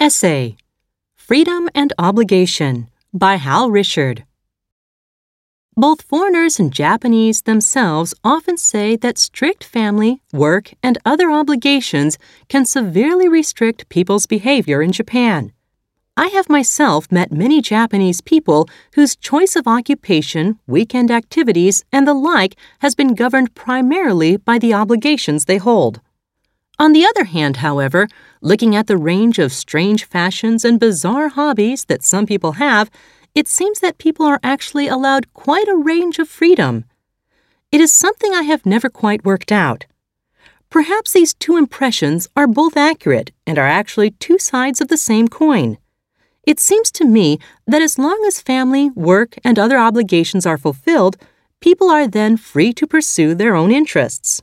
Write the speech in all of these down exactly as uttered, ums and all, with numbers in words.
Essay: Freedom and Obligation by Hal Richard. Both foreigners and Japanese themselves often say that strict family, work, and other obligations can severely restrict people's behavior in Japan. I have myself met many Japanese people whose choice of occupation, weekend activities, and the like has been governed primarily by the obligations they hold. On the other hand, however, looking at the range of strange fashions and bizarre hobbies that some people have, it seems that people are actually allowed quite a range of freedom. It is something I have never quite worked out. Perhaps these two impressions are both accurate and are actually two sides of the same coin. It seems to me that as long as family, work, and other obligations are fulfilled, people are then free to pursue their own interests.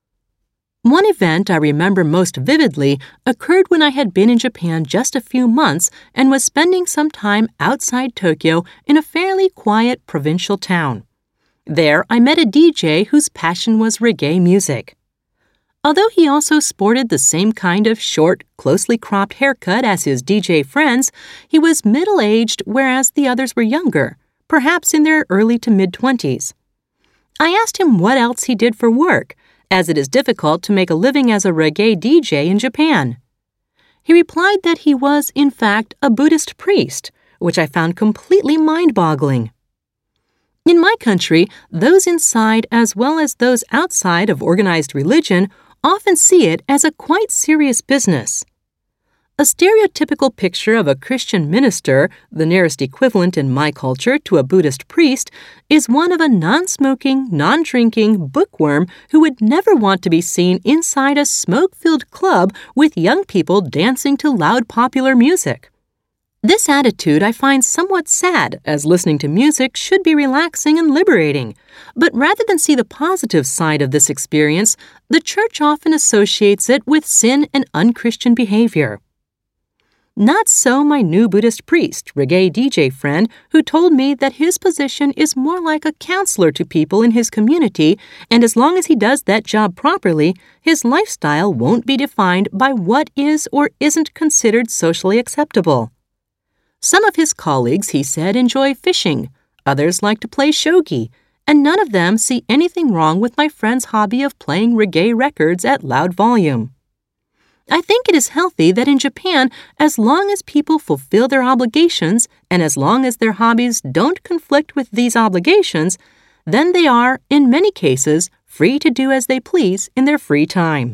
One event I remember most vividly occurred when I had been in Japan just a few months and was spending some time outside Tokyo in a fairly quiet provincial town. There, I met a D J whose passion was reggae music. Although he also sported the same kind of short, closely cropped haircut as his D J friends, he was middle-aged whereas the others were younger, perhaps in their early to mid-twenties. I asked him what else he did for work, as it is difficult to make a living as a reggae D J in Japan. He replied that he was, in fact, a Buddhist priest, which I found completely mind-boggling. In my country, those inside as well as those outside of organized religion often see it as a quite serious business. A stereotypical picture of a Christian minister, the nearest equivalent in my culture to a Buddhist priest, is one of a non-smoking, non-drinking bookworm who would never want to be seen inside a smoke-filled club with young people dancing to loud popular music. This attitude I find somewhat sad, as listening to music should be relaxing and liberating. But rather than see the positive side of this experience, the church often associates it with sin and unchristian behavior. Not so my new Buddhist priest, reggae D J friend, who told me that his position is more like a counselor to people in his community, and as long as he does that job properly, his lifestyle won't be defined by what is or isn't considered socially acceptable. Some of his colleagues, he said, enjoy fishing, others like to play shogi, and none of them see anything wrong with my friend's hobby of playing reggae records at loud volume. I think it is healthy that in Japan, as long as people fulfill their obligations and as long as their hobbies don't conflict with these obligations, then they are, in many cases, free to do as they please in their free time.